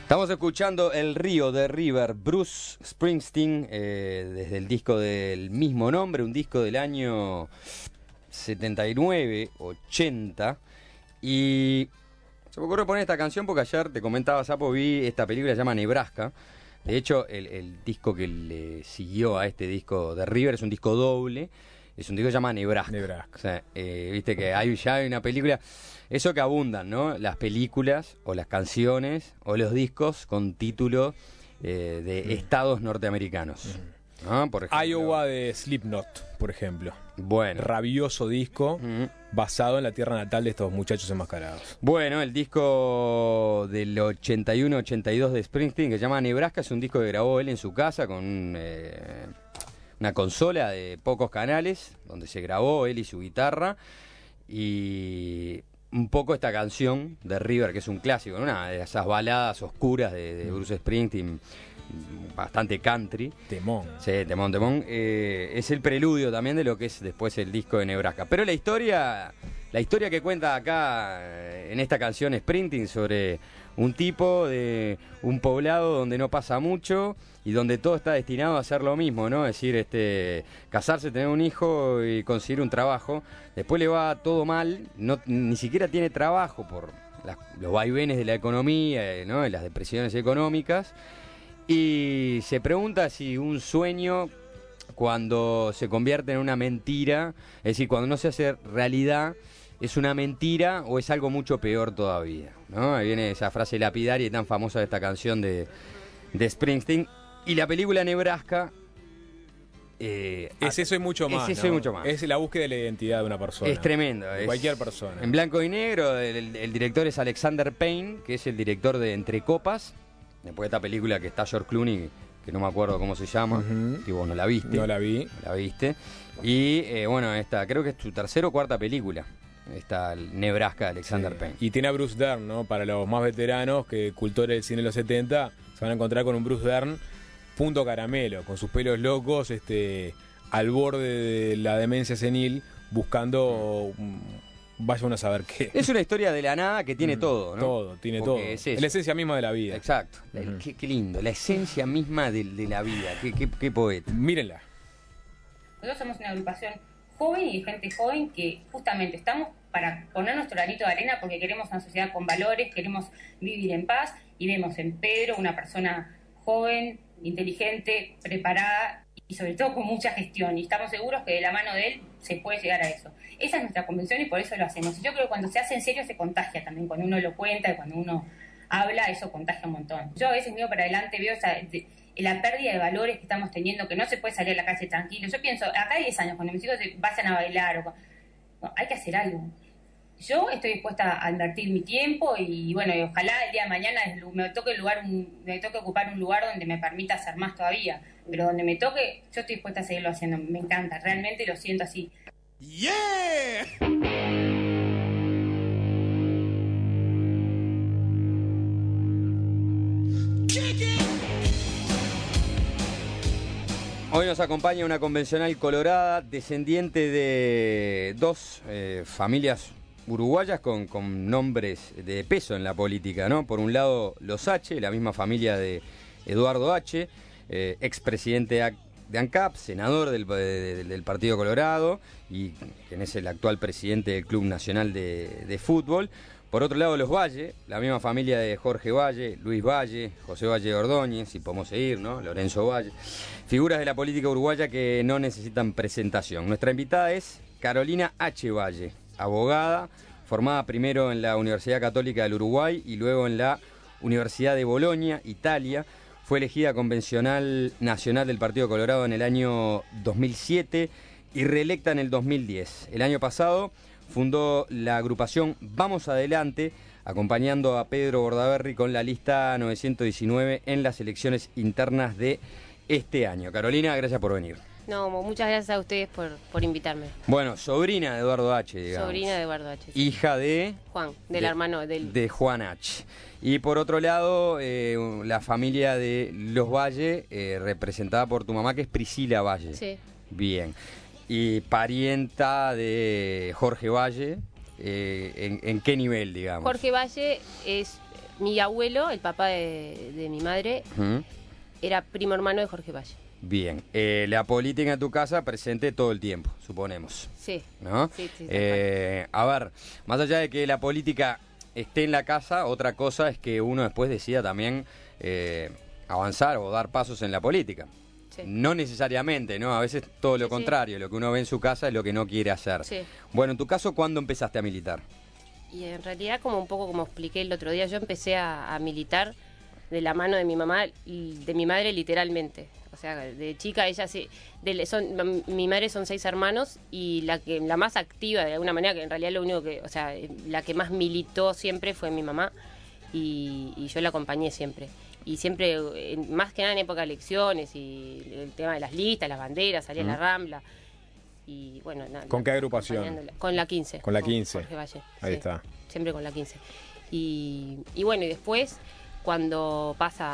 Estamos escuchando El Río de River, Bruce Springsteen, desde el disco del mismo nombre, un disco del año 79, 80. Y se me ocurrió poner esta canción porque ayer te comentaba, Sapo, vi esta película que se llama Nebraska. De hecho, el disco que le siguió a este disco de River es un disco doble. Es un disco que se llama Nebraska. O sea, viste que ya hay una película. Eso que abundan, ¿no? Las películas o las canciones o los discos con título de estados norteamericanos. ¿No? Por ejemplo, Iowa de Slipknot, por ejemplo. Bueno. Rabioso disco basado en la tierra natal de estos muchachos enmascarados. Bueno, el disco del 81-82 de Springsteen, que se llama Nebraska, es un disco que grabó él en su casa con una consola de pocos canales, donde se grabó él y su guitarra. Y un poco esta canción de River, que es un clásico, ¿no? Una de esas baladas oscuras de Bruce Springsteen, bastante country. Temón. Sí, temón. Es el preludio también de lo que es después el disco de Nebraska. Pero la historia que cuenta acá en esta canción Springsteen sobre un tipo de un poblado donde no pasa mucho y donde todo está destinado a hacer lo mismo, ¿no? Es decir, casarse, tener un hijo y conseguir un trabajo. Después le va todo mal, ni siquiera tiene trabajo por los vaivenes de la economía, ¿no? Y las depresiones económicas. Y se pregunta si un sueño, cuando se convierte en una mentira, es decir, cuando no se hace realidad, es una mentira o es algo mucho peor todavía, ¿no? Ahí viene esa frase lapidaria y tan famosa de esta canción de Springsteen. Y la película Nebraska es eso y mucho más. Es eso y mucho más. Es la búsqueda de la identidad de una persona. Es tremendo. Cualquier persona. En blanco y negro, el director es Alexander Payne, que es el director de Entre Copas. Después de esta película que está George Clooney, que no me acuerdo cómo se llama, que vos no la viste. No la vi. No la viste. Y bueno, esta creo que es su tercera o cuarta película. Esta Nebraska de Alexander Payne. Y tiene a Bruce Dern, ¿no? Para los más veteranos, que cultores del cine de los 70, se van a encontrar con un Bruce Dern punto caramelo, con sus pelos locos, al borde de la demencia senil, buscando... Vaya uno a saber qué. Es una historia de la nada que tiene todo, ¿no? Todo, tiene porque todo. Es la esencia misma de la vida. Exacto. Qué lindo. La esencia misma de la vida. Qué poeta. Mírenla. Nosotros somos una agrupación joven y de gente joven que justamente estamos para poner nuestro granito de arena porque queremos una sociedad con valores, queremos vivir en paz y vemos en Pedro una persona joven, inteligente, preparada y sobre todo con mucha gestión, y estamos seguros que de la mano de él se puede llegar a eso. Esa es nuestra convicción y por eso lo hacemos. Y yo creo que cuando se hace en serio se contagia también, cuando uno lo cuenta y cuando uno habla, eso contagia un montón. Yo a veces miro para adelante, veo la pérdida de valores que estamos teniendo, que no se puede salir a la calle tranquilo. Yo pienso, acá hay 10 años, cuando mis hijos vayan a bailar, no, hay que hacer algo. Yo estoy dispuesta a invertir mi tiempo y bueno, y ojalá el día de mañana me toque ocupar un lugar donde me permita hacer más todavía, pero donde me toque, yo estoy dispuesta a seguirlo haciendo. Me encanta, realmente lo siento así. ¡Yeah! Hoy nos acompaña una convencional colorada, descendiente de dos familias uruguayas con nombres de peso en la política, ¿no? Por un lado, los H, la misma familia de Eduardo H., expresidente de ANCAP, senador del Partido Colorado, y quien es el actual presidente del Club Nacional de Fútbol. Por otro lado, los Valle, la misma familia de Jorge Valle, Luis Valle, José Valle de Ordóñez, si podemos seguir, ¿no? Lorenzo Valle. Figuras de la política uruguaya que no necesitan presentación. Nuestra invitada es Carolina H. Valle, abogada, formada primero en la Universidad Católica del Uruguay y luego en la Universidad de Bolonia, Italia. Fue elegida convencional nacional del Partido Colorado en el año 2007 y reelecta en el 2010. El año pasado fundó la agrupación Vamos Adelante, acompañando a Pedro Bordaberry con la lista 919 en las elecciones internas de este año. Carolina, gracias por venir. No, muchas gracias a ustedes por invitarme. Bueno, sobrina de Eduardo H., digamos. Sobrina de Eduardo H. Sí. Hija de... Juan, del hermano del... De Juan H. Y por otro lado, la familia de los Valle, representada por tu mamá, que es Priscila Valle. Sí. Bien. Y parienta de Jorge Valle, ¿en qué nivel, digamos? Jorge Valle es mi abuelo, el papá de mi madre, era primo hermano de Jorge Valle. Bien, la política en tu casa presente todo el tiempo, suponemos. Sí. ¿No? Sí, A ver, más allá de que la política esté en la casa, otra cosa es que uno después decida también avanzar o dar pasos en la política. Sí. No necesariamente, ¿no? A veces todo lo contrario, lo que uno ve en su casa es lo que no quiere hacer. Sí. Bueno, en tu caso, ¿cuándo empezaste a militar? Y en realidad, como un poco como expliqué el otro día, yo empecé a militar de la mano de mi mamá y de mi madre literalmente. O sea, de chica ella mi madre son 6 hermanos y la más activa de alguna manera, que en realidad lo único que, o sea, la que más militó siempre fue mi mamá y yo la acompañé siempre. Y siempre, más que nada en época de elecciones y el tema de las listas, las banderas, salía a la Rambla. Y bueno, nada. ¿Con qué agrupación? Con la 15. Con la 15. Jorge Valle. Ahí Sí, está. siempre con la 15. Y bueno, y después, cuando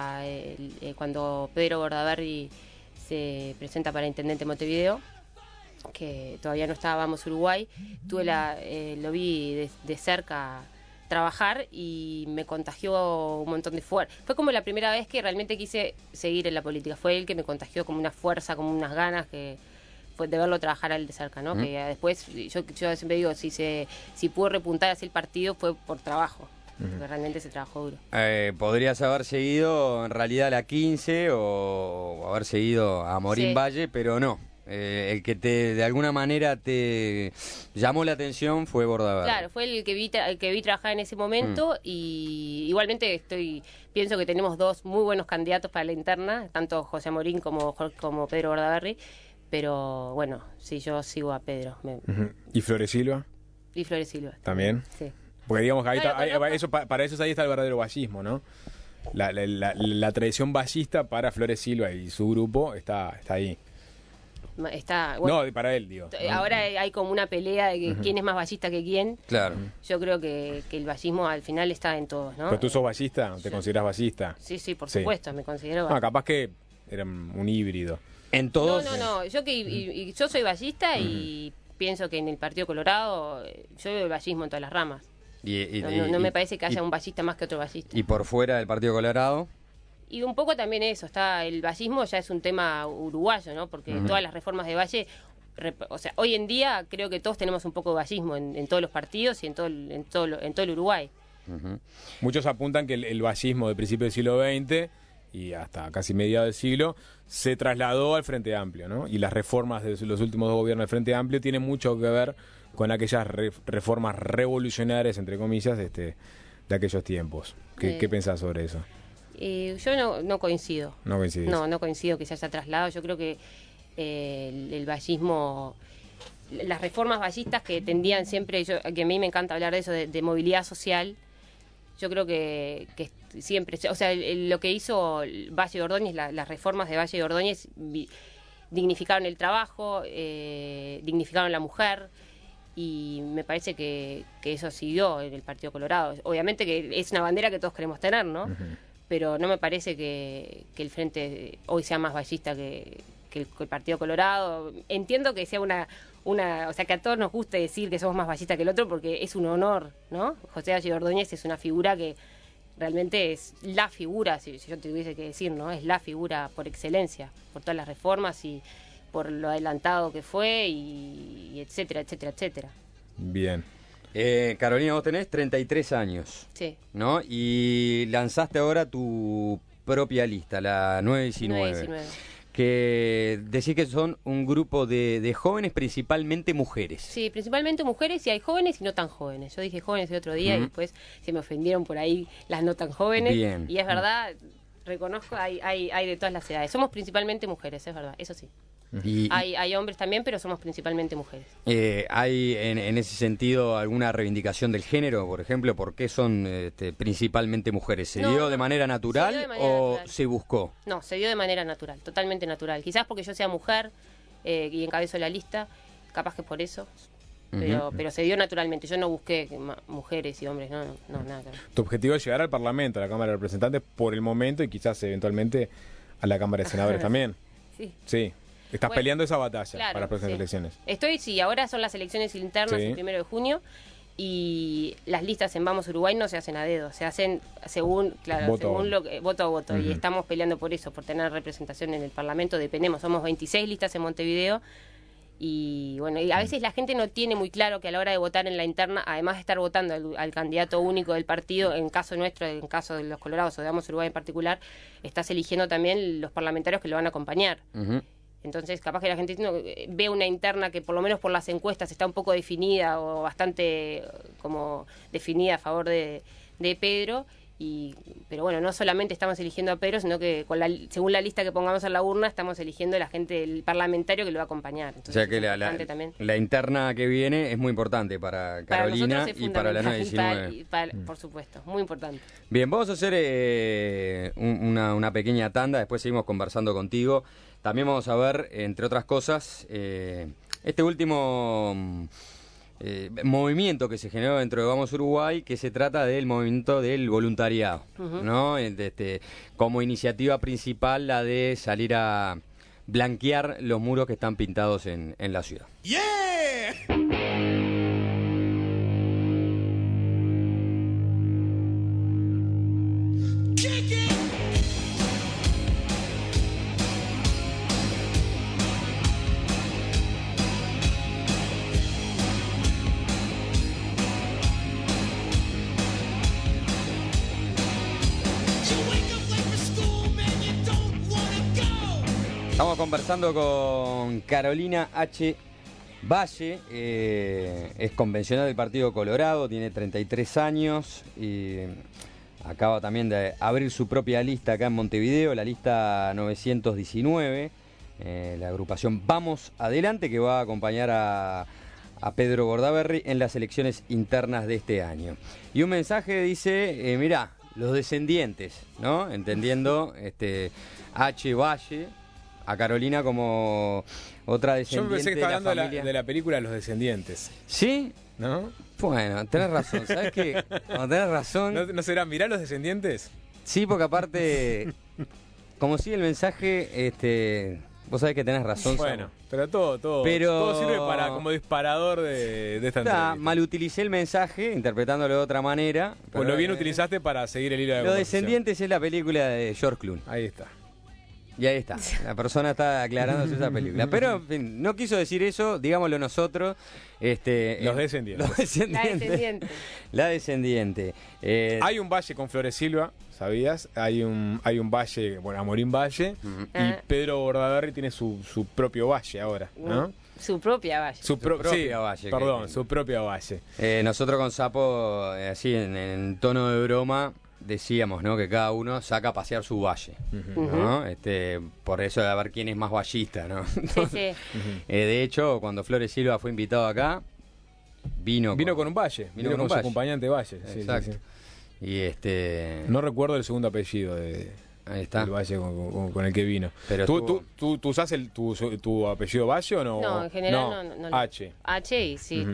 cuando Pedro Bordaberry se presenta para intendente de Montevideo, que todavía no estaba Vamos Uruguay, lo vi de cerca trabajar y me contagió un montón de fuerza. Fue como la primera vez que realmente quise seguir en la política. Fue él que me contagió como una fuerza, como unas ganas que fue de verlo trabajar a él de cerca, ¿no? Que después, yo siempre digo, si pudo repuntar así el partido fue por trabajo. Porque realmente se trabajó duro. Podrías haber seguido en realidad la 15 o haber seguido a Morín Valle, pero no. El que de alguna manera te llamó la atención fue Bordaberry. Claro, fue el que vi trabajar en ese momento y igualmente pienso que tenemos 2 muy buenos candidatos para la interna, tanto José Morín como Pedro Bordaberry, pero bueno, sí, yo sigo a Pedro. ¿Y Flores Silva? Y Flores Silva. ¿También? Sí. Porque digamos que para eso ahí está el verdadero vallismo, ¿no? La tradición vallista para Flores Silva y su grupo está ahí. Bueno, no, para él, digo. Ahora hay como una pelea de quién es más vallista que quién. Claro. Yo creo que el vallismo al final está en todos, ¿no? ¿Pero tú sos vallista? ¿Te consideras vallista? Sí, por supuesto, me considero No, capaz que era un híbrido. En todos. No. Yo soy vallista y pienso que en el Partido Colorado yo veo el vallismo en todas las ramas. No me parece que haya un vallista más que otro vallista. ¿Y por fuera del Partido Colorado? Y un poco también eso, el vallismo ya es un tema uruguayo, ¿no? Porque todas las reformas de Valle, o sea, hoy en día creo que todos tenemos un poco de vallismo en todos los partidos y en todo el Uruguay. Muchos apuntan que el vallismo de principios del siglo XX y hasta casi mediados del siglo se trasladó al Frente Amplio, ¿no? Y las reformas de los últimos 2 gobiernos del Frente Amplio tienen mucho que ver con aquellas reformas revolucionarias, entre comillas, de aquellos tiempos. ¿Qué pensás sobre eso? Yo no coincido. No coincidís. No coincido que se haya trasladado. Yo creo que el vallismo, las reformas vallistas que tendían siempre, que a mí me encanta hablar de eso, de movilidad social, yo creo que siempre, o sea, lo que hizo Valle de Ordóñez, las reformas de Valle de Ordóñez dignificaron el trabajo, dignificaron la mujer, y me parece que eso siguió en el Partido Colorado. Obviamente que es una bandera que todos queremos tener, ¿no? Pero no me parece que el Frente hoy sea más vallista que el Partido Colorado. Entiendo que sea o sea, que a todos nos guste decir que somos más vallistas que el otro porque es un honor, ¿no? José Valle de Ordóñez es una figura que realmente es la figura, si yo te tuviese que decir, ¿no? Es la figura por excelencia, por todas las reformas y por lo adelantado que fue y etcétera, etcétera, etcétera. Bien. Carolina, vos tenés 33 años. Sí. ¿No? Y lanzaste ahora tu propia lista, la 919. Que decís que son un grupo de jóvenes, principalmente mujeres. Sí, principalmente mujeres, y hay jóvenes y no tan jóvenes. Yo dije jóvenes el otro día y después se me ofendieron por ahí las no tan jóvenes. Bien. Y es verdad, reconozco, hay de todas las edades. Somos principalmente mujeres, es verdad, eso sí. Hay hombres también, pero somos principalmente mujeres. ¿Hay en ese sentido alguna reivindicación del género, por ejemplo? ¿Por qué son principalmente mujeres? ¿Se dio de manera natural o se buscó? No, se dio de manera natural, totalmente natural. Quizás porque yo sea mujer y encabezo la lista, capaz que por eso. Pero se dio naturalmente. Yo no busqué mujeres y hombres, no, nada. Tu objetivo es llegar al Parlamento, a la Cámara de Representantes por el momento y quizás eventualmente a la Cámara de Senadores también. Sí. Estás peleando esa batalla para las próximas elecciones. Ahora son las elecciones internas el 1 de junio y las listas en Vamos Uruguay no se hacen a dedo, se hacen según voto a voto. Y estamos peleando por eso, por tener representación en el Parlamento. Dependemos, somos 26 listas en Montevideo. Y bueno, y a veces la gente no tiene muy claro que a la hora de votar en la interna, además de estar votando al candidato único del partido, en caso nuestro, en caso de los Colorados o de Vamos Uruguay en particular, estás eligiendo también los parlamentarios que lo van a acompañar. Entonces, capaz que la gente ve una interna que por lo menos por las encuestas está un poco definida o bastante como definida a favor de Pedro. Pero bueno, no solamente estamos eligiendo a Pedro, sino que según la lista que pongamos en la urna, estamos eligiendo la gente, el parlamentario que lo va a acompañar. Entonces, o sea que la interna que viene es muy importante para Carolina y para la 919. Por supuesto, muy importante. Bien, vamos a hacer una pequeña tanda, después seguimos conversando contigo. También vamos a ver, entre otras cosas, este último movimiento que se generó dentro de Vamos Uruguay, que se trata del movimiento del voluntariado, ¿no? Como iniciativa principal, la de salir a blanquear los muros que están pintados en la ciudad. ¡Yeah! Estamos conversando con Carolina H. Valle, es convencional del Partido Colorado, tiene 33 años y acaba también de abrir su propia lista acá en Montevideo, la lista 919, la agrupación Vamos Adelante, que va a acompañar a Pedro Bordaberry en las elecciones internas de este año. Y un mensaje dice, mirá, los descendientes, ¿no? Entendiendo H. Valle a Carolina como otra descendiente. Yo pensé que estaba hablando familia. de la película Los Descendientes. ¿Sí? ¿No? Bueno, tenés razón. ¿Sabes qué? Cuando tenés razón... ¿No será Mirá Los Descendientes? Sí, porque aparte, como sigue el mensaje, vos sabés que tenés razón. Bueno, pero todo sirve para como disparador de esta entrevista. Mal utilicé el mensaje, interpretándolo de otra manera. Pues lo bien utilizaste para seguir el hilo de la Los conversación. Descendientes es la película de George Clooney. Ahí está. Y ahí está, la persona está aclarándose esa película. Pero, en fin, no quiso decir eso, digámoslo nosotros. Los descendientes. La descendiente. La descendiente. Hay un valle con Flores Silva, ¿sabías? Hay un valle, bueno, Amorín Valle, y Pedro Bordaberry tiene su propio valle ahora, ¿no? Su propia valle. Su propia valle. Perdón, su propia valle. Nosotros con Sapo, así en tono de broma, decíamos, ¿no? Que cada uno saca a pasear su valle, ¿no? Por eso de a ver quién es más vallista, ¿no? Entonces, de hecho, cuando Flores Silva fue invitado acá, vino con un valle, vino con su acompañante valle. Exacto. Sí. Y no recuerdo el segundo apellido de ahí está. El valle con el que vino. Pero ¿Tú usás tu apellido Valle o no? No, en general no. H. H y sí.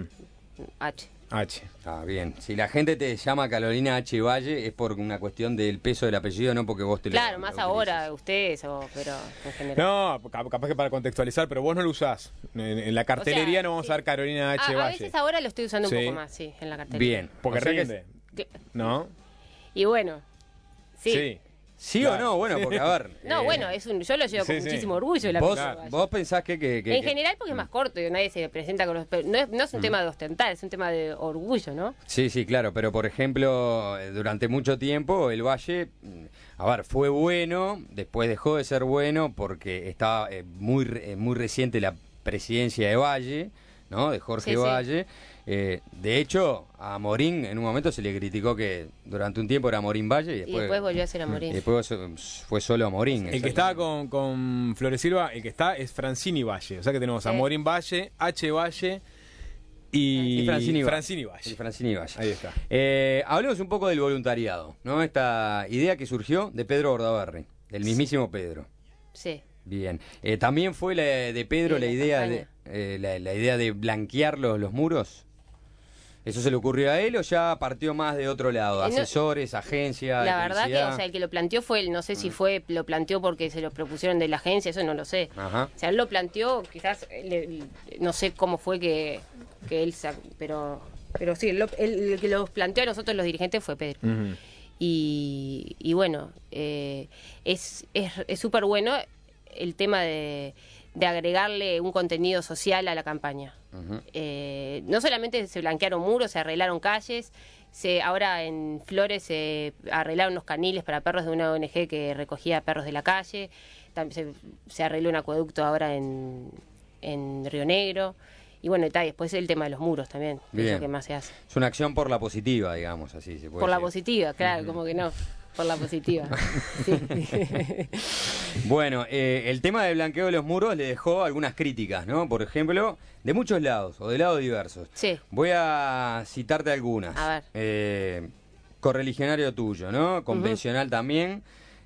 H. Ah, bien. Si la gente te llama Carolina H. Valle es por una cuestión del peso del apellido, no porque vos te lo Claro, más ahora ustedes, pero en general. No, capaz que para contextualizar, pero vos no lo usás. En la cartelería no vamos a ver Carolina H. Valle. A veces ahora lo estoy usando un poco más, sí, en la cartelería. Bien. Porque rinde. ¿No? Y bueno, sí. ¿Sí claro. O no? Bueno, porque a ver... No, bueno, yo lo llevo con muchísimo orgullo. ¿Vos pensás que en general porque es más corto y nadie se presenta con los... No es un tema de ostentar, es un tema de orgullo, ¿no? Sí, claro, pero por ejemplo, durante mucho tiempo el Valle, a ver, fue bueno, después dejó de ser bueno porque estaba muy reciente la presidencia de Valle, ¿no? De Jorge Valle. De hecho, a Morín en un momento se le criticó que durante un tiempo era Morín Valle y después volvió a ser a Morín. Y después fue solo a Morín. El que estaba con Flores Silva, el que está es Francini Valle. O sea que tenemos a Morín Valle, H. Valle y Francini Valle. Y Francini Valle. Ahí está. Hablemos un poco del voluntariado, ¿no? Esta idea que surgió de Pedro Bordaberry, del mismísimo Pedro. Sí. Bien. También fue la de Pedro la idea de blanquear los muros. ¿Eso se le ocurrió a él o ya partió más de otro lado? Asesores, agencia. La verdad que, el que lo planteó fue él. No sé si lo planteó porque se lo propusieron de la agencia, eso no lo sé. Ajá. O sea, él lo planteó, quizás, no sé cómo fue que él, pero Pero sí, el que los planteó a nosotros los dirigentes fue Pedro. Ujú. Y bueno, es súper bueno el tema de agregarle un contenido social a la campaña. Ujú. No solamente se blanquearon muros, se arreglaron calles, ahora en Flores se arreglaron unos caniles para perros de una ONG que recogía perros de la calle, también se arregló un acueducto ahora en Río Negro. Y bueno, después el tema de los muros también, que es Bien. lo que más se hace. Es una acción por la positiva, digamos, así se puede Por la decir. positiva, claro, como que no, por la positiva. Sí. Bueno, el tema del blanqueo de los muros le dejó algunas críticas, ¿no? Por ejemplo, de muchos lados, o de lados diversos. Sí. Voy a citarte algunas. A Correligionario tuyo, ¿no? Convencional también.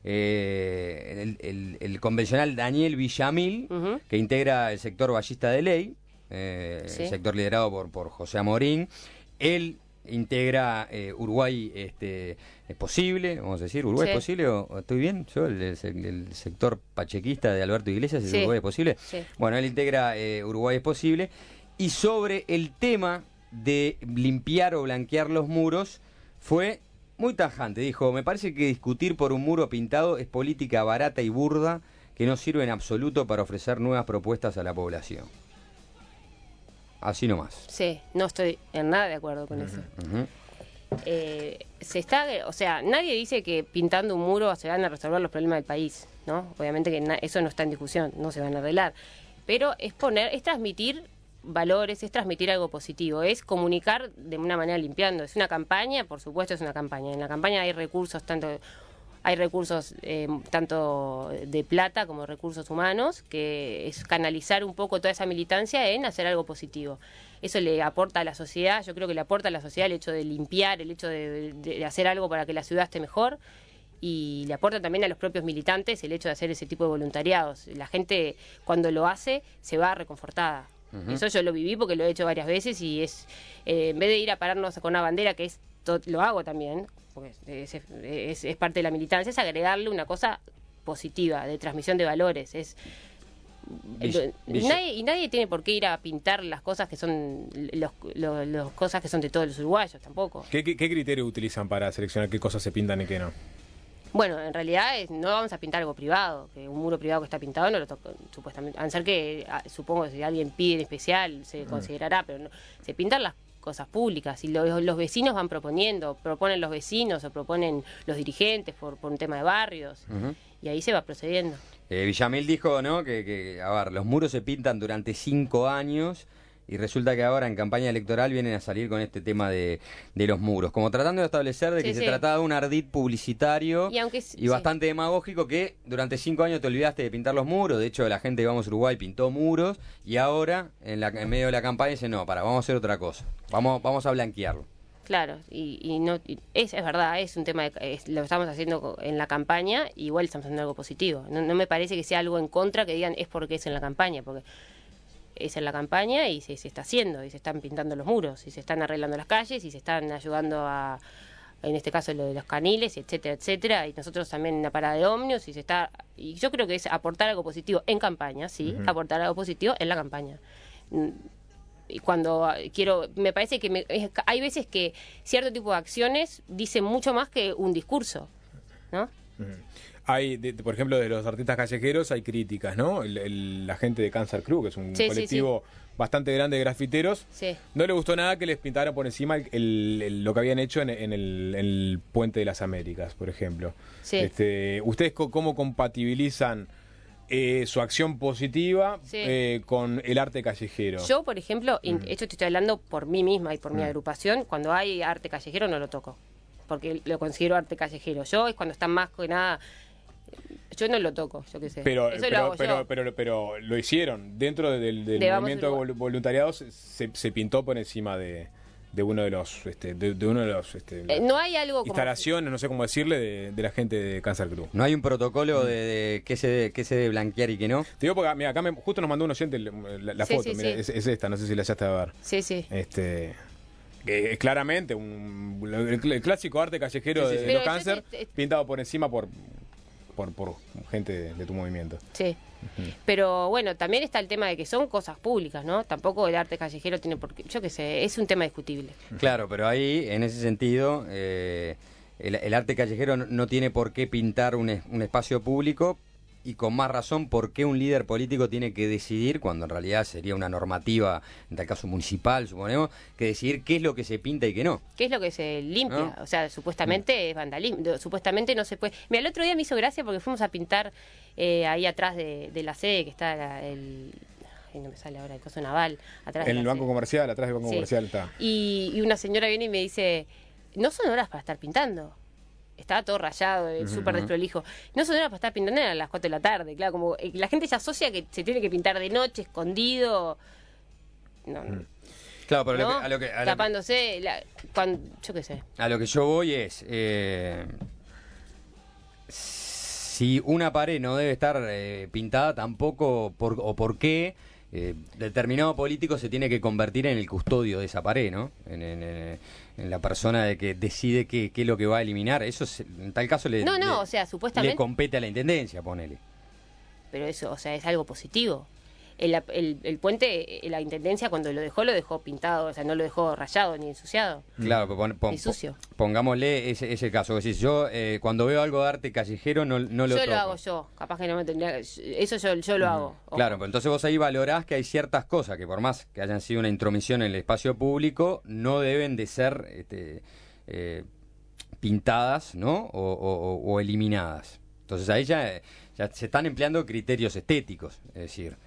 El convencional Daniel Villamil, Ujú. que integra el sector ballista de ley, Sí. el sector liderado por José Amorín. Él integra Uruguay es posible, vamos a decir, Uruguay Sí. es posible, o estoy bien, yo el sector pachequista de Alberto Iglesias, ¿es Sí. Uruguay es posible? Sí. Bueno, él integra Uruguay es posible. Y sobre el tema de limpiar o blanquear los muros, fue muy tajante. Dijo, me parece que discutir por un muro pintado es política barata y burda que no sirve en absoluto para ofrecer nuevas propuestas a la población. Así nomás. Sí, no estoy en nada de acuerdo con eso. Ujú. O sea, nadie dice que pintando un muro se van a resolver los problemas del país, ¿no? Obviamente que eso no está en discusión, no se van a arreglar. Pero es transmitir valores, es transmitir algo positivo, es comunicar de una manera limpiando. Es una campaña, por supuesto es una campaña. En la campaña hay recursos tanto de plata como recursos humanos, que es canalizar un poco toda esa militancia en hacer algo positivo. Eso le aporta a la sociedad, yo creo que le aporta a la sociedad el hecho de limpiar, el hecho de hacer algo para que la ciudad esté mejor, y le aporta también a los propios militantes el hecho de hacer ese tipo de voluntariados. La gente cuando lo hace se va reconfortada. Eso yo lo viví porque lo he hecho varias veces y en vez de ir a pararnos con una bandera, que lo hago también, porque es parte de la militancia, es agregarle una cosa positiva, de transmisión de valores. Nadie tiene por qué ir a pintar las cosas que son los cosas que son de todos los uruguayos tampoco. ¿Qué criterio utilizan para seleccionar qué cosas se pintan y qué no? Bueno, en realidad no vamos a pintar algo privado, que un muro privado que está pintado no lo toca, supuestamente, a no ser que, supongo que si alguien pide en especial se considerará, pero no, se pintan las cosas públicas y los vecinos van proponen los vecinos o proponen los dirigentes por un tema de barrios, y ahí se va procediendo. Villamil dijo, ¿no? Que, a ver, los muros se pintan durante 5 años y resulta que ahora en campaña electoral vienen a salir con este tema de los muros, como tratando de establecer de que se trataba de un ardid publicitario y bastante demagógico, que durante 5 años te olvidaste de pintar los muros. De hecho, la gente de Vamos Uruguay pintó muros y ahora en medio de la campaña dice, no, vamos a hacer otra cosa, vamos a blanquearlo. Claro, es verdad, es un tema, lo estamos haciendo en la campaña, igual estamos haciendo algo positivo. No me parece que sea algo en contra que digan es porque es en la campaña, porque es en la campaña y se está haciendo, y se están pintando los muros, y se están arreglando las calles, y se están ayudando en este caso lo de los caniles, etcétera, etcétera, y nosotros también en la parada de ómnibus, y yo creo que es aportar algo positivo en campaña, sí, aportar algo positivo en la campaña. Y cuando me parece que hay veces que cierto tipo de acciones dicen mucho más que un discurso, ¿no? Hay, por ejemplo, de los artistas callejeros hay críticas, ¿no? La gente de Cancer Crew, que es un colectivo bastante grande de grafiteros, no le gustó nada que les pintaran por encima lo que habían hecho en el Puente de las Américas, por ejemplo. Sí. ¿Ustedes cómo compatibilizan su acción positiva con el arte callejero? Yo, por ejemplo, esto te estoy hablando por mí misma y por mi agrupación, cuando hay arte callejero no lo toco, porque lo considero arte callejero. Yo es cuando está más que nada... Yo no lo toco, yo qué sé. Pero lo hicieron. Dentro del movimiento de voluntariados se pintó por encima de uno de los no hay algo como instalaciones, no sé cómo decirle, de la gente de Cancer Crew. No hay un protocolo de qué se debe blanquear y qué no. Te digo porque mira, acá justo nos mandó un oyente la foto, mira, es esta, no sé si la llegaste a ver. Sí. Es claramente el clásico arte callejero de los Cáncer, pintado por encima por gente de tu movimiento. Sí. Pero bueno, también está el tema de que son cosas públicas, ¿no? Tampoco el arte callejero tiene por qué, yo qué sé, es un tema discutible. Claro, pero ahí, en ese sentido, el arte callejero no tiene por qué pintar un espacio público, y con más razón por qué un líder político tiene que decidir, cuando en realidad sería una normativa, en tal caso municipal, suponemos, que decidir qué es lo que se pinta y qué no. ¿Qué es lo que se limpia? ¿No? O sea, supuestamente es vandalismo, supuestamente no se puede... Mira, el otro día me hizo gracia porque fuimos a pintar ahí atrás de la sede, que está ay, no me sale ahora, el coso naval, atrás En de el la banco sede. comercial, atrás del banco Sí. comercial está. Y una señora viene y me dice, no son horas para estar pintando. Estaba todo rayado, súper desprolijo. No son horas para estar pintando, eran las 4 de la tarde. Claro, como la gente se asocia que se tiene que pintar de noche, escondido. No, no. Claro, pero ¿No? a lo que Tapándose, yo qué sé. a lo que yo voy es, si una pared no debe estar pintada, tampoco, por qué determinado político se tiene que convertir en el custodio de esa pared, ¿no? En la persona de que decide qué es lo que va a eliminar. Eso en tal caso O sea, supuestamente... le compete a la intendencia, ponele. Pero eso, o sea, es algo positivo. El puente, la intendencia cuando lo dejó pintado, o sea, no lo dejó rayado ni ensuciado. Claro, Ni sucio. pongámosle ese caso. Es decir, yo cuando veo algo de arte callejero no lo Yo toco. lo hago yo, capaz que no me tendría... Eso yo lo hago. Ojo. Claro, pero entonces vos ahí valorás que hay ciertas cosas que por más que hayan sido una intromisión en el espacio público, no deben de ser pintadas, ¿no? O eliminadas. Entonces ahí ya se están empleando criterios estéticos, es decir,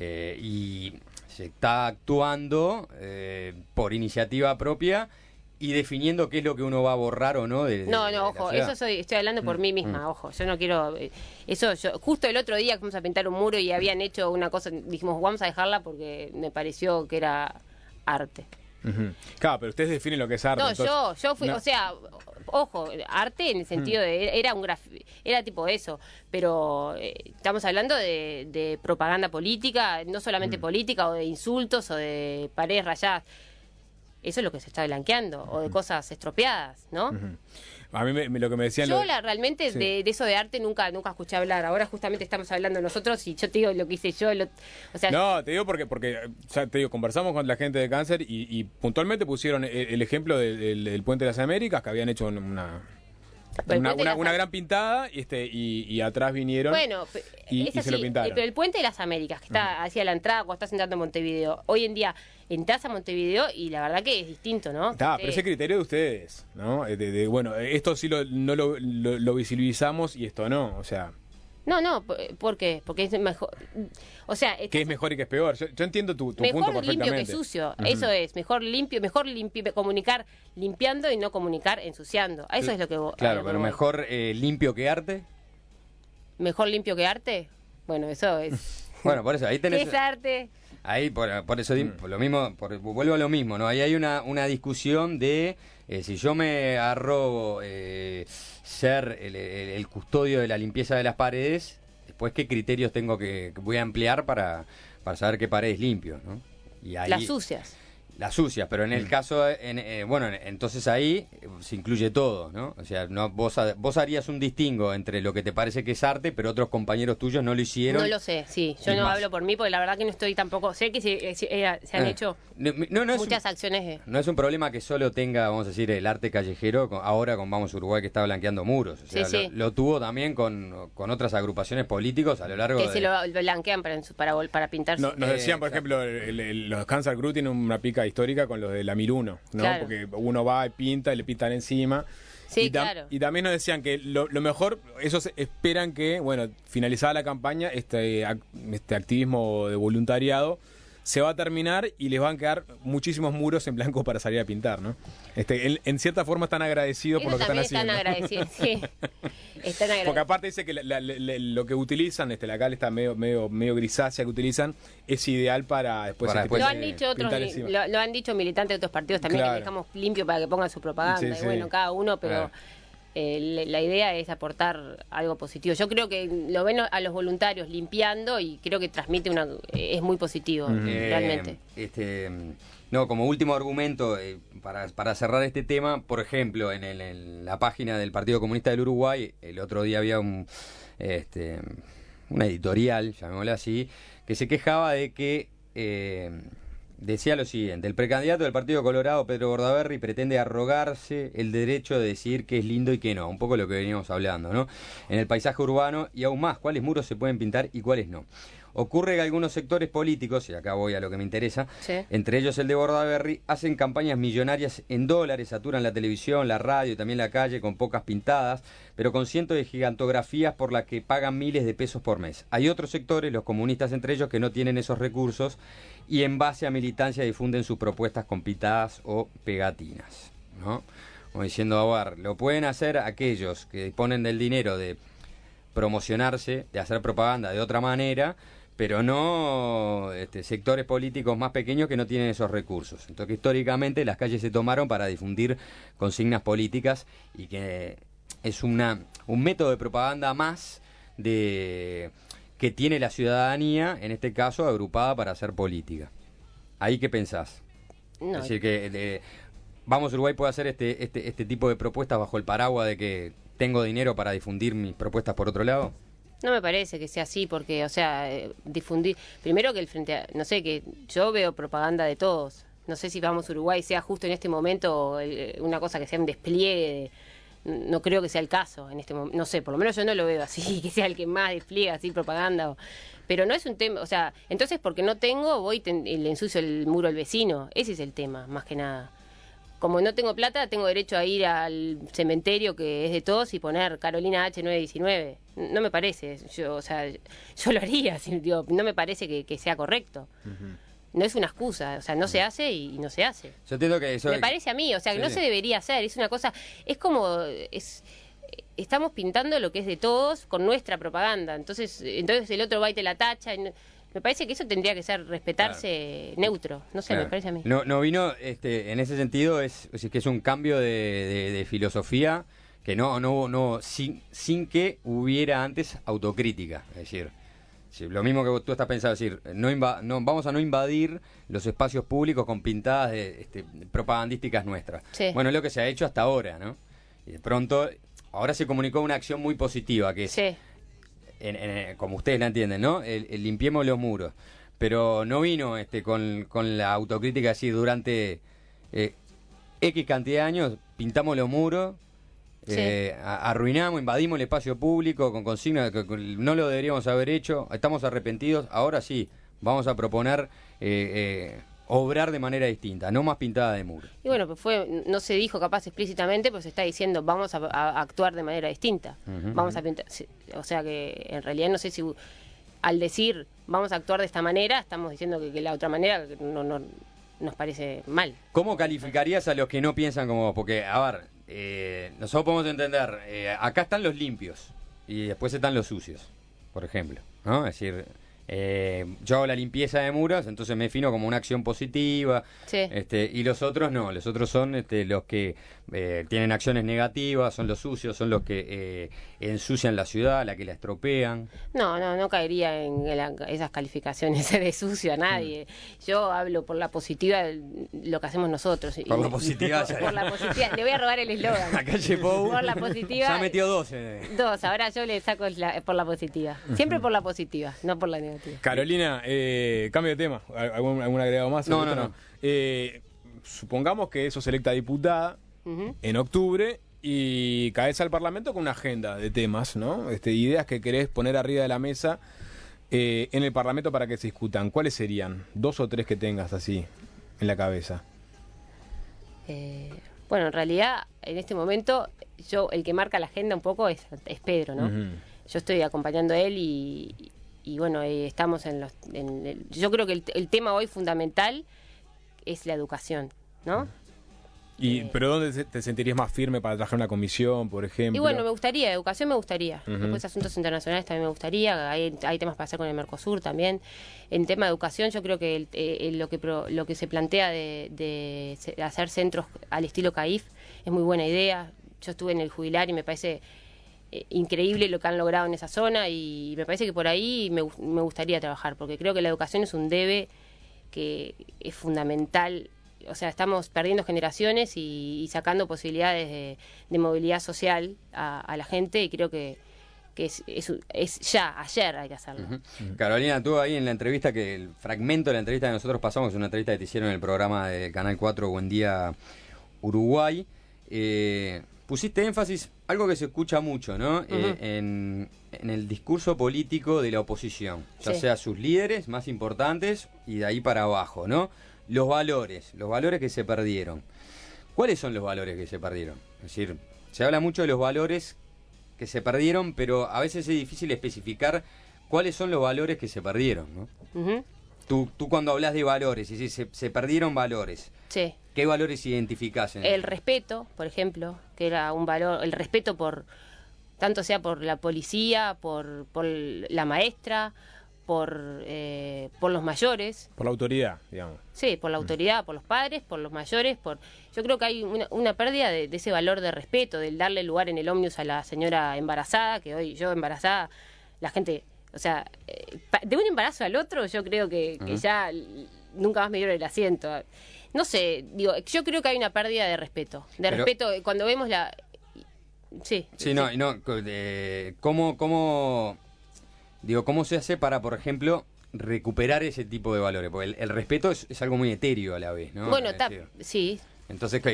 y se está actuando por iniciativa propia y definiendo qué es lo que uno va a borrar o no de No, la ojo, ciudad. estoy hablando por mí misma, ojo, yo no quiero... justo el otro día fuimos a pintar un muro y habían hecho una cosa, dijimos, vamos a dejarla porque me pareció que era arte. Claro, pero ustedes definen lo que es arte. No, entonces- yo fui, no. o sea, ojo, arte en el sentido de, era tipo eso, pero estamos hablando de propaganda política, no solamente política, o de insultos, o de paredes rayadas. Eso es lo que se está blanqueando, o de cosas estropeadas, ¿no? A mí lo que me decían... Yo lo- realmente Sí. de eso de arte nunca escuché hablar. Ahora justamente estamos hablando nosotros y yo te digo lo que hice yo. O sea, No, te digo porque o sea, te digo, conversamos con la gente de Cáncer y puntualmente pusieron el ejemplo del Puente de las Américas, que habían hecho una Pero el Puente de las una gran pintada y atrás vinieron bueno, y es se lo así, pintaron. pero el Puente de las Américas, que está hacia la entrada cuando estás entrando a Montevideo, hoy en día entras a Montevideo y la verdad que es distinto, ¿no? Está, pero ese criterio de ustedes, ¿no? Bueno, esto sí no lo visibilizamos y esto no, o sea, No, ¿por qué? Porque es mejor... O sea... ¿qué es mejor y qué es peor? Yo entiendo tu punto Mejor perfectamente. limpio que sucio, eso es, mejor limpio, comunicar limpiando y no comunicar ensuciando. A eso es lo que vos... a Claro, lo que pero voy. mejor limpio que arte. ¿Mejor limpio que arte? Bueno, eso es... Bueno, por eso, ahí ¿Qué tenés... es arte? Ahí, por eso, por lo mismo, vuelvo a lo mismo, ¿no? Ahí hay una discusión de si yo me arrogo ser el custodio de la limpieza de las paredes, después qué criterios tengo que voy a emplear para saber qué paredes limpio, ¿no? Y ahí, Las sucias. las sucias, pero en el caso, entonces ahí se incluye todo, ¿no? O sea, no, vos harías un distingo entre lo que te parece que es arte, pero otros compañeros tuyos no lo hicieron. No lo sé, sí. Yo Y no más. hablo por mí porque la verdad que no estoy tampoco... Sé que se han hecho No es muchas acciones de... No es un problema que solo tenga, vamos a decir, el arte callejero, ahora con Vamos Uruguay que está blanqueando muros. O sea, Sí, sí. Lo tuvo también con otras agrupaciones políticos a lo largo Que de... se lo blanquean para pintar. Nos decían, por exacto. ejemplo, los Kansas Crew tienen una pica histórica con los de la 1001, ¿no? Claro. Porque uno va y pinta y le pintan encima. Sí, y, claro. y también nos decían que lo mejor, ellos esperan que, bueno, finalizada la campaña, este activismo de voluntariado se va a terminar y les van a quedar muchísimos muros en blanco para salir a pintar, ¿no? En cierta forma están agradecidos por lo Eso que están también haciendo. están agradecidos, sí. Están Porque agradecidos. aparte dice que lo que utilizan, la cal está medio grisácea que utilizan, es ideal para después... Para después, Lo han dicho otros, pintar encima. lo han dicho militantes de otros partidos también, Claro. que dejamos limpio para que pongan su propaganda. Sí, y sí. bueno, cada uno, pero Claro. la idea es aportar algo positivo. Yo creo que lo ven a los voluntarios limpiando y creo que transmite es muy positivo, realmente. No, como último argumento, para cerrar este tema, por ejemplo, en la página del Partido Comunista del Uruguay, el otro día había una editorial, llamémosla así, que se quejaba de que decía lo siguiente: el precandidato del Partido Colorado, Pedro Bordaberry, pretende arrogarse el derecho de decidir qué es lindo y qué no, un poco lo que veníamos hablando, ¿no? En el paisaje urbano, y aún más, cuáles muros se pueden pintar y cuáles no. Ocurre que algunos sectores políticos, y acá voy a lo que me interesa, Sí. entre ellos el de Bordaberry, hacen campañas millonarias en dólares, saturan la televisión, la radio y también la calle con pocas pintadas, pero con cientos de gigantografías por las que pagan miles de pesos por mes. Hay otros sectores, los comunistas entre ellos, que no tienen esos recursos y en base a militancia difunden sus propuestas con pintadas o pegatinas, ¿no? Como diciendo, a ver, lo pueden hacer aquellos que disponen del dinero de promocionarse, de hacer propaganda de otra manera, pero no sectores políticos más pequeños que no tienen esos recursos. Entonces, históricamente las calles se tomaron para difundir consignas políticas y que es un método de propaganda más que tiene la ciudadanía, en este caso, agrupada para hacer política. ¿Ahí qué pensás? No, Es decir, que Vamos Uruguay puede hacer este tipo de propuestas bajo el paraguas de que tengo dinero para difundir mis propuestas por otro lado. no me parece que sea así, porque, o sea, difundir... Primero que el Frente a... No sé, que yo veo propaganda de todos. No sé si Vamos Uruguay sea justo en este momento una cosa que sea un despliegue. No creo que sea el caso en este momento. No sé, por lo menos yo no lo veo así, que sea el que más despliega así propaganda. Pero no es un tema... O sea, entonces porque no tengo, voy y le ensucio el muro al vecino. Ese es el tema, más que nada. Como no tengo plata, tengo derecho a ir al cementerio que es de todos y poner Carolina H919. No me parece. Yo lo haría. Digo, no me parece que sea correcto. No es una excusa. O sea, no se hace y no se hace. Yo entiendo que eso... Me parece a mí. O sea, que Sí. no se debería hacer. Es una cosa... Es como... estamos pintando lo que es de todos con nuestra propaganda. Entonces el otro va y te la tacha. Me parece que eso tendría que ser respetarse neutro. No sé, Claro. me parece a mí. No vino, en ese sentido, es decir, que es un cambio de filosofía que sin que hubiera antes autocrítica. Es decir, lo mismo que tú estás pensando, es decir, vamos a no invadir los espacios públicos con pintadas propagandísticas nuestras. Sí. Bueno, es lo que se ha hecho hasta ahora, ¿no? Y de pronto, ahora se comunicó una acción muy positiva, que es... Sí. como ustedes la entienden, ¿no? El limpiemos los muros. Pero no vino con la autocrítica así durante X cantidad de años, pintamos los muros, Sí. arruinamos, invadimos el espacio público con consignas que no lo deberíamos haber hecho, estamos arrepentidos, ahora sí, vamos a proponer obrar de manera distinta, no más pintada de muro. Y bueno, pues no se dijo capaz explícitamente, pues se está diciendo vamos a actuar de manera distinta. Ujú, Vamos a pintar, o sea que en realidad no sé si al decir vamos a actuar de esta manera, estamos diciendo que la otra manera no nos parece mal. ¿Cómo calificarías a los que no piensan como vos? Porque, a ver, nosotros podemos entender, acá están los limpios y después están los sucios, por ejemplo, ¿no? Es decir, yo hago la limpieza de muros, entonces me defino como una acción positiva, Sí. y los otros no, los otros son los que tienen acciones negativas, son los sucios, son los que ensucian la ciudad, la que la estropean. No caería en esas calificaciones de sucio a nadie. Yo hablo por la positiva de lo que hacemos nosotros. Por la positiva, ya. Por la positiva. Le voy a robar el eslogan. La calle Pou Por la positiva. ya metió 2. Dos, ahora yo le saco por la positiva. Siempre por la positiva, no por la negativa. Carolina, cambio de tema. ¿Algún agregado más? No, sobre no, esto? Supongamos que sos electa diputada Ujú. en octubre y caes al Parlamento con una agenda de temas, ¿no? Ideas que querés poner arriba de la mesa en el Parlamento para que se discutan. ¿Cuáles serían? 2 o 3 que tengas así en la cabeza. Bueno, en realidad, en este momento, el que marca la agenda un poco es Pedro, ¿no? Ujú. Yo estoy acompañando a él y bueno, estamos yo creo que el tema hoy fundamental es la educación, ¿no? ¿Pero dónde te sentirías más firme para trabajar en una comisión, por ejemplo? Y bueno, educación me gustaría. Ujú. Después asuntos internacionales también me gustaría. Hay temas para hacer con el Mercosur también. En tema de educación yo creo que lo que se plantea de hacer centros al estilo CAIF es muy buena idea. Yo estuve en el Jubilar y me parece increíble lo que han logrado en esa zona y me parece que por ahí me gustaría trabajar, porque creo que la educación es un debe que es fundamental. O sea, estamos perdiendo generaciones y sacando posibilidades de movilidad social a la gente y creo que que es ya, ayer hay que hacerlo. Carolina, tú ahí en la entrevista, que el fragmento de la entrevista que nosotros pasamos, es una entrevista que te hicieron en el programa de Canal 4 Buen Día Uruguay, pusiste énfasis, algo que se escucha mucho, ¿no? En el discurso político de la oposición, ya sea sus líderes más importantes y de ahí para abajo, ¿no? Los valores que se perdieron. ¿Cuáles son los valores que se perdieron? Es decir, se habla mucho de los valores que se perdieron, pero a veces es difícil especificar cuáles son los valores que se perdieron, ¿no? Tú cuando hablas de valores, y se perdieron valores, sí. ¿Qué valores identificás? El respeto, por ejemplo, que era un valor, el respeto tanto sea por la policía, por la maestra, por los mayores. Por la autoridad, digamos. Sí, por la autoridad, por los padres, por los mayores. Yo creo que hay una pérdida de ese valor de respeto, del darle lugar en el ómnibus a la señora embarazada, que hoy yo embarazada, la gente, o sea, de un embarazo al otro yo creo que ya nunca más me dieron el asiento. No sé, digo, yo creo que hay una pérdida de respeto. Respeto cuando vemos la... Sí. Sí, no, ¿cómo se hace para, por ejemplo, recuperar ese tipo de valores? Porque el respeto es algo muy etéreo a la vez, ¿no? Bueno, sí. Entonces,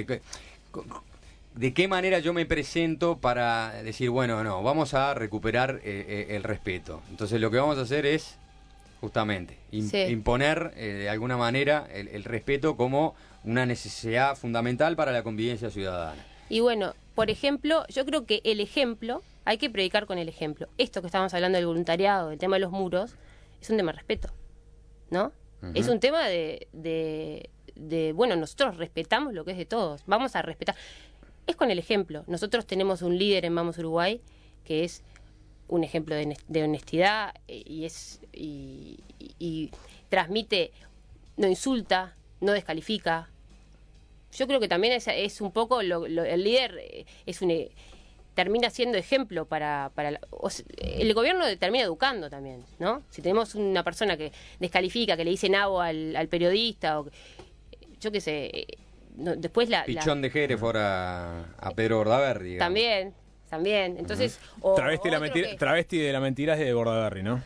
¿de qué manera yo me presento para decir, bueno, no, vamos a recuperar el respeto? Entonces, lo que vamos a hacer es, justamente, imponer de alguna manera el respeto como una necesidad fundamental para la convivencia ciudadana. Y bueno, por ejemplo, yo creo que el ejemplo, hay que predicar con el ejemplo. Esto que estamos hablando del voluntariado, el tema de los muros, es un tema de respeto, ¿no? Es un tema de bueno, nosotros respetamos lo que es de todos, vamos a respetar. Es con el ejemplo. Nosotros tenemos un líder en Vamos Uruguay que es un ejemplo de honestidad y transmite, no insulta, no descalifica. Yo creo que también es un poco el líder termina siendo ejemplo para el gobierno termina educando también, ¿no? Si tenemos una persona que descalifica, que le dice nabo al periodista, o yo qué sé, después Pichón de Hereford a Pedro Bordaberry, digamos. También, entonces... Travesti de la mentira es de Bordaberry, ¿no?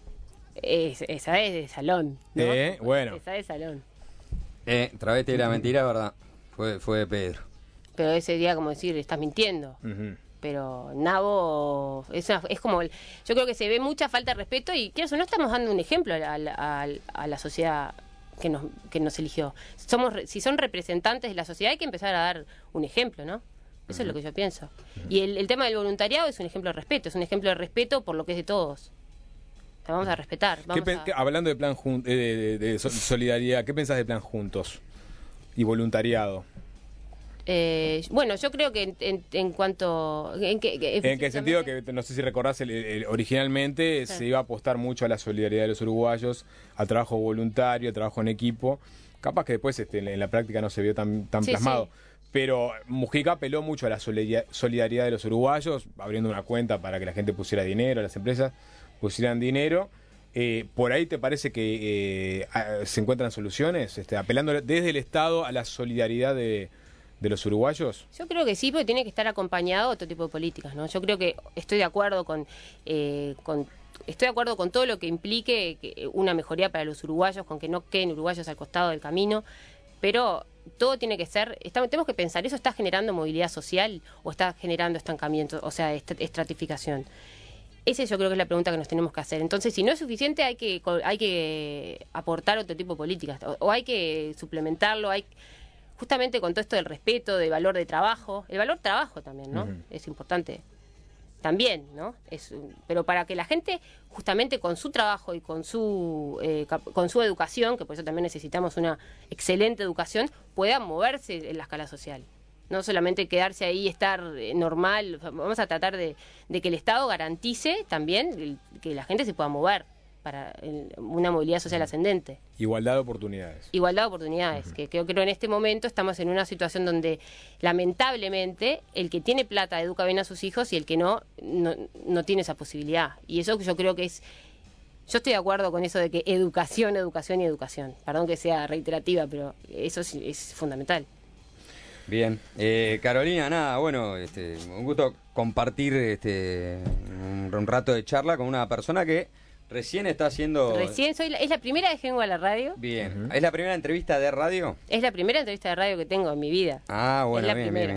Esa es de salón, ¿no? Bueno. Esa es de salón. Travesti de la mentira, es verdad, fue de Pedro. Pero ese día, como decir, estás mintiendo. Pero nabo es como... Yo creo que se ve mucha falta de respeto y no estamos dando un ejemplo a la sociedad que nos eligió. Si son representantes de la sociedad hay que empezar a dar un ejemplo, ¿no? Eso es lo que yo pienso. Y el tema del voluntariado es un ejemplo de respeto, es un ejemplo de respeto por lo que es de todos. O sea, vamos a respetar. Hablando de plan de solidaridad, ¿qué pensás de plan juntos y voluntariado? Bueno, yo creo que en cuanto... ¿En qué sentido? Que no sé si recordás, originalmente se iba a apostar mucho a la solidaridad de los uruguayos, al trabajo voluntario, al trabajo en equipo. Capaz que después en la práctica no se vio tan plasmado. Sí. Pero Mujica apeló mucho a la solidaridad de los uruguayos, abriendo una cuenta para que la gente pusiera dinero, las empresas pusieran dinero. ¿Por ahí te parece que se encuentran soluciones? Apelando desde el Estado a la solidaridad de los uruguayos. Yo creo que sí, porque tiene que estar acompañado de otro tipo de políticas, ¿no? Yo creo que estoy de acuerdo con todo lo que implique una mejoría para los uruguayos, con que no queden uruguayos al costado del camino, pero todo tiene que ser, tenemos que pensar, ¿eso está generando movilidad social o está generando estancamiento, o sea, estratificación? Esa yo creo que es la pregunta que nos tenemos que hacer. Entonces, si no es suficiente, hay que aportar otro tipo de políticas, o hay que suplementarlo, justamente con todo esto del respeto, del valor de trabajo, el valor trabajo también, ¿no? Es importante también, ¿no? Pero para que la gente, justamente con su trabajo y con su educación, que por eso también necesitamos una excelente educación, pueda moverse en la escala social. No solamente quedarse ahí y estar normal. Vamos a tratar de que el Estado garantice también que la gente se pueda mover para una movilidad social ascendente. Igualdad de oportunidades. Igualdad de oportunidades, que creo que en este momento estamos en una situación donde lamentablemente el que tiene plata educa bien a sus hijos y el que no tiene esa posibilidad. Y eso yo creo que yo estoy de acuerdo con eso de que educación, educación y educación. Perdón que sea reiterativa, pero eso es fundamental. Bien, Carolina, nada, bueno, un gusto compartir un un rato de charla con una persona que recién está haciendo... Es la primera vez que vengo a la radio. Bien. ¿Es la primera entrevista de radio? Es la primera entrevista de radio que tengo en mi vida. Ah, bueno, es la bien, primera.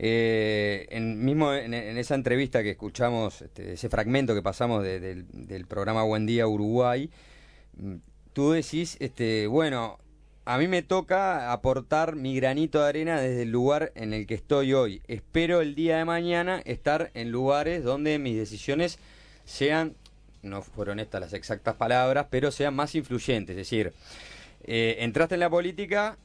Mismo en esa entrevista que escuchamos, ese fragmento que pasamos del programa Buen Día Uruguay, tú decís, bueno, a mí me toca aportar mi granito de arena desde el lugar en el que estoy hoy. Espero el día de mañana estar en lugares donde mis decisiones sean, no fueron estas las exactas palabras, pero sean más influyentes. Es decir, entraste en la política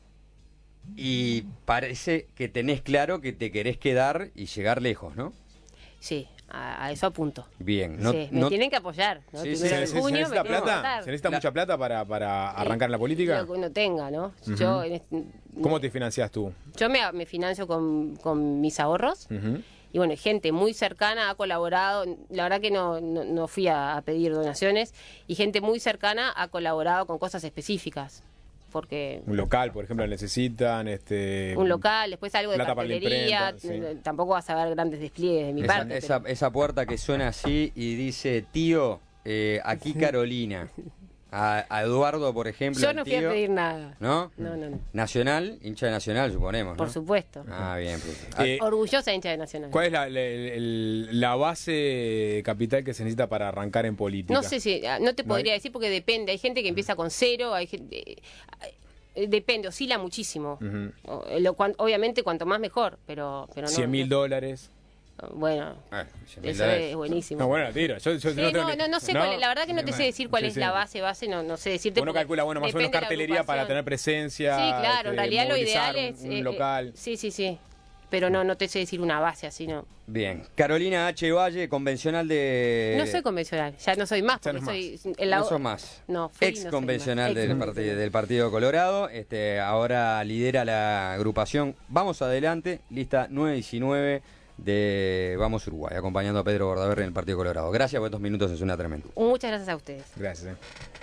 y parece que tenés claro que te querés quedar y llegar lejos, ¿no? Sí, a eso apunto. Bien. Me tienen que apoyar, ¿no? Sí, Primero de sí, junio ¿Se me necesita tienen que plata? votar. ¿Se necesita mucha plata para arrancar en la política? Lo que uno tenga, ¿no? Yo ¿Cómo te financiás tú? Yo me financio con mis ahorros. Y bueno, gente muy cercana ha colaborado. La verdad que no fui a pedir donaciones. Y gente muy cercana ha colaborado con cosas específicas. Porque Un local, por ejemplo, necesitan. un local, después algo de plata para la cartelería. imprenta, sí. Tampoco vas a ver grandes despliegues de mi parte. Esa puerta que suena así y dice, tío, aquí Carolina. A Eduardo, por ejemplo. Yo no fui a tío, pedir nada. ¿No? No. Nacional, hincha de Nacional, suponemos, ¿no? Por supuesto. Ah, bien. Pues. Orgullosa hincha de Nacional. ¿Cuál es la base capital que se necesita para arrancar en política? No sé si, no te ¿No podría hay? decir porque depende. Hay gente que empieza con 0, hay gente... depende, oscila muchísimo. Obviamente cuanto más mejor, pero no. $100.000. Bueno, eso es buenísimo. No, bueno, la tiro. Yo Sí, no sé cuál es, la verdad que no te sé decir cuál es la base, no sé decirte. Uno calcula, bueno, más o menos depende de la cartelería para agrupación. tener presencia. Sí, claro, en realidad lo movilizar ideal es... un local. Sí, pero no te sé decir una base así, no. Bien. Carolina H. Valle, convencional de... No soy convencional, ya no soy más, Ya porque no es soy... No sos más. No, fui, Ex no soy convencional más. del Partido Colorado. Ahora lidera la agrupación Vamos Adelante, lista 919 de Vamos Uruguay, acompañando a Pedro Bordaberry en el Partido Colorado. Gracias por estos minutos, es una tremenda. Muchas gracias a ustedes. Gracias.